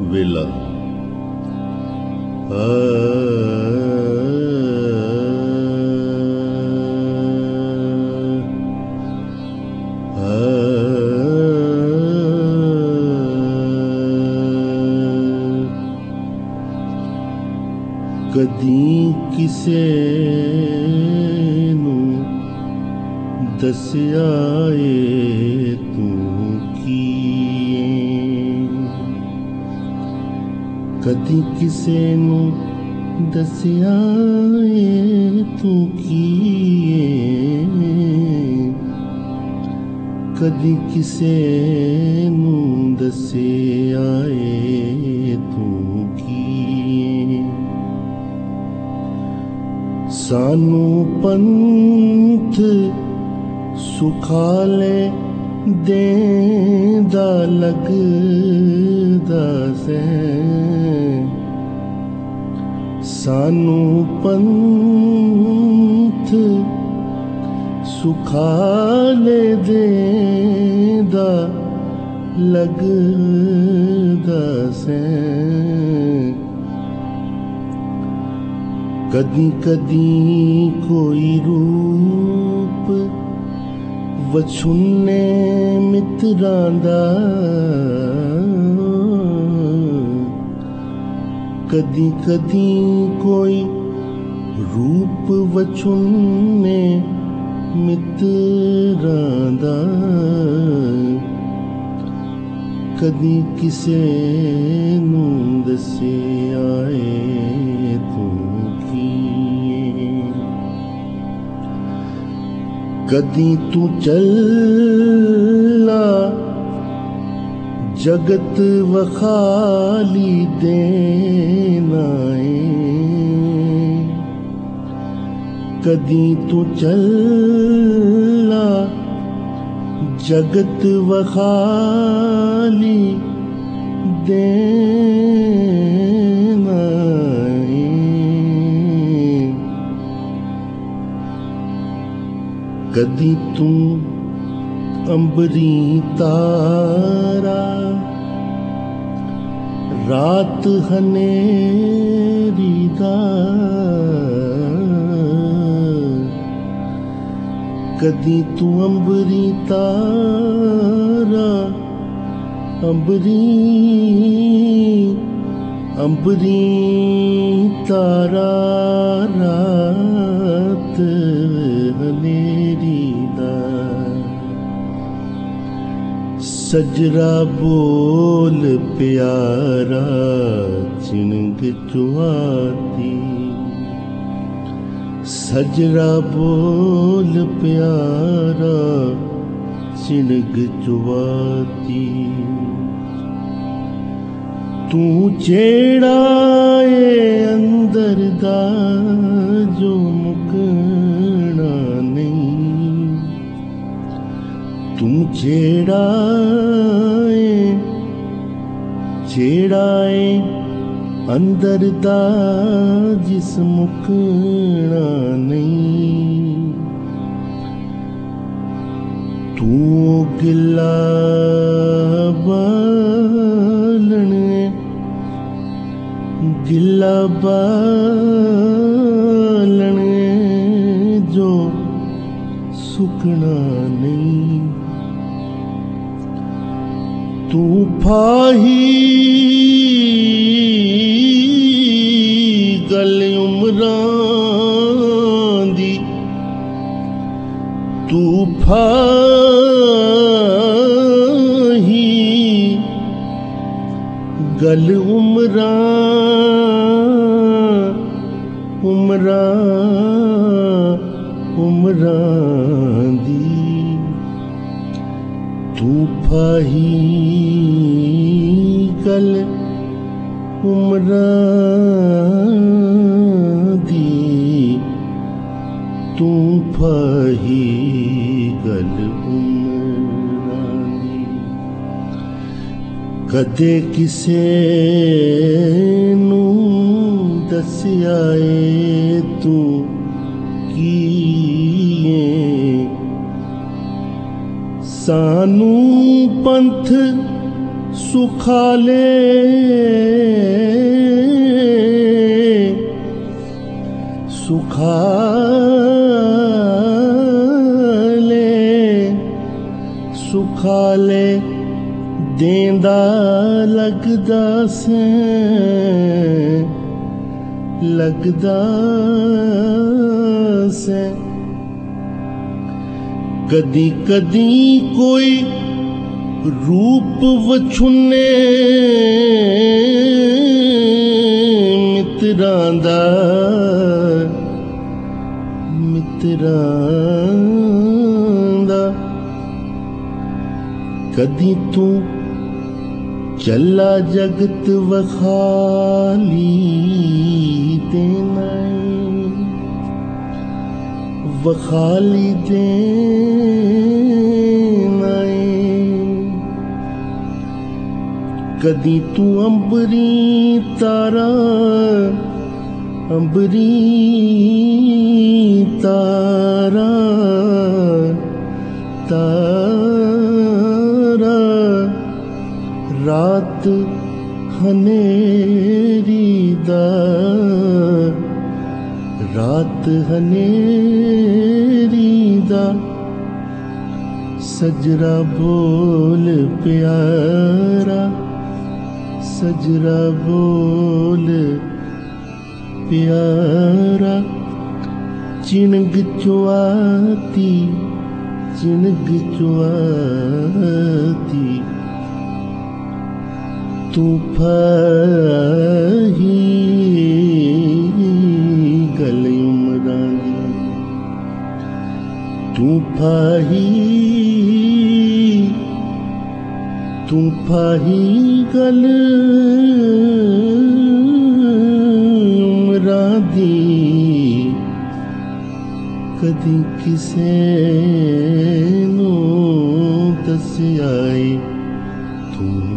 वेला। कदी किसे नू दस्या ए तू कीए, कदी किसे नू दस्या ए तू कीए, कदी किसे नू दस्या ए तू कीए। सानू पंथ सुखाले देंदा लगदा से, सानू पंथ सुखाले देंदा लगदा से। कदी कदी कोई रूप वछुन्ने मित्रां दा, कदी कदी कोई रूप वछुन्ने मित्रां दा, कदी किसे नू दस्या ए तू कीए। कदी तू चला जगत वखाली देना है, कदी तू चला जगत वखाली देना है। कदी तू अंबरी तारा रात हनेरी दा, कदी तू अंबरी तारा अंबरी तारा रात हनेरी दा। सजरा बोल प्यारा चिनग चुआती, सजरा बोल प्यारा चिनग चुआती। तू जेड़ा ए अंदर दा जो मुकना नहीं, तू जेड़ा ए अंदर दा जिस मुकना नहीं। तू गिला बालन गिला बालन जो सुकना नहीं। तू फाही गल उमरां दी, तू फाही गल उमरां दी। तू फाही गल उमरां दी, तू फाही गल उमरां दी। कदे किसे नू दस्या ए तू कीए, सानू पंथ सुखाले सुखाले सुखाले देंदा लगदा से लगदा से कदी कदी कोई रूप वछुने मित्रां दा कदी तू चला जगत वखाली देना वखाली देना कदी तू अंबरी तारा अंबरी तारा तारा रात हनेरी दा रात हनेरी दा सजरा बोल प्यारा सजरा बोल प्यारा चिनग चुआती चिनग चुआती तू फाही गले उमरां दी तू फाही गल उमरां दी कदी किसे नूं दस्सिया तू